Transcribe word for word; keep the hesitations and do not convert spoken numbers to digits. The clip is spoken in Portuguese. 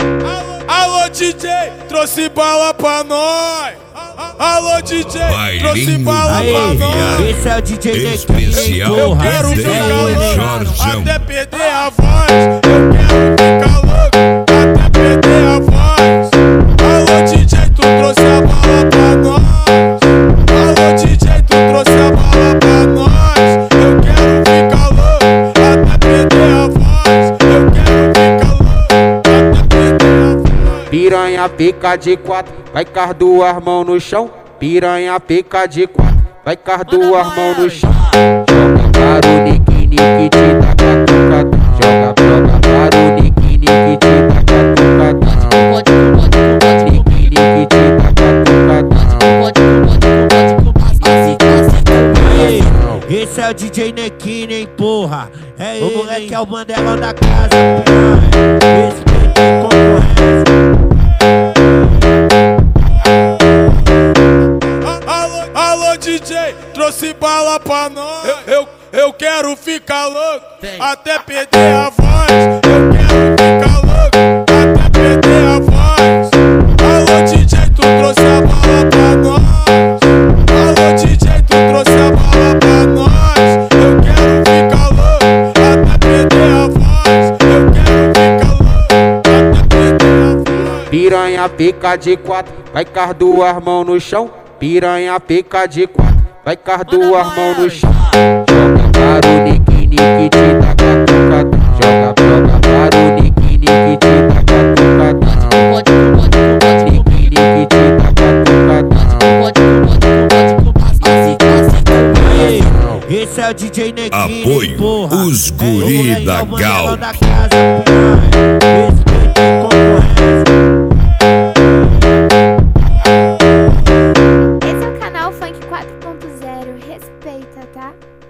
Alô D J, trouxe bala pra nós. Alô D J, trouxe bala pra nós. Esse é o D J especial. Eu quero ficar louco Jorjão. até perder a voz. Eu quero ficar louco até perder a voz. Alô D J, tu trouxe a bala pra nós. Alô D J, tu trouxe a bala pra nós. Eu quero ficar louco até perder a voz. Eu quero ficar louco até perder a voz. Piranha pica de quatro, vai com as duas mãos no chão. Piranha pica de quatro, vai com as duas mãos no chão. Joga para o nique, nique, te dá catucada. Joga, joga para o nique, nique, te dá catucada. Nique, nique, te dá catucada. Esse é o D J Nequine, hein, porra. É o moleque é o Mandelão da casa. Esse que tem concorrência. Alô D J, trouxe bala pra nós. Eu, eu, eu quero ficar louco até perder a voz. Eu quero ficar louco até perder a voz. Alô D J, tu trouxe a bala pra nós. Alô D J, tu trouxe a bala pra nós. Eu quero ficar louco até perder a voz. Eu quero ficar louco até perder a voz. Piranha pica de quatro, vai com as duas mãos no chão. Piranha pica de quatro, vai com as duas mãos no chão. Joga para o nique, nique, te dá catucada. Joga, joga para o nique, nique, te dá catucada. Nique, nique, te dá catucada. Esse é o D J Nequine, Apoio porra. os guri da Gal. Esse que tem concorrência. Esse é o canal Funk quatro ponto zero, respeita, tá?